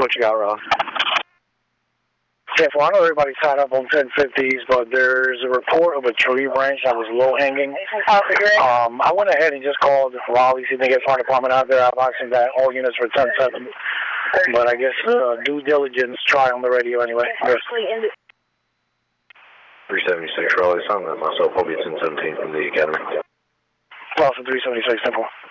What you got, Rob? Yeah, well, I know everybody's tied up on 1050s, but there's a report of a tree branch that was low-hanging. I went ahead and just called Raleigh, see if they get fire department out there. I've asked them that all units for 10-7. But I guess due diligence, try on the radio anyway. Yes. 376 Raleigh, I'm at myself. I'll be 1017 from the academy. Boston 376, simple.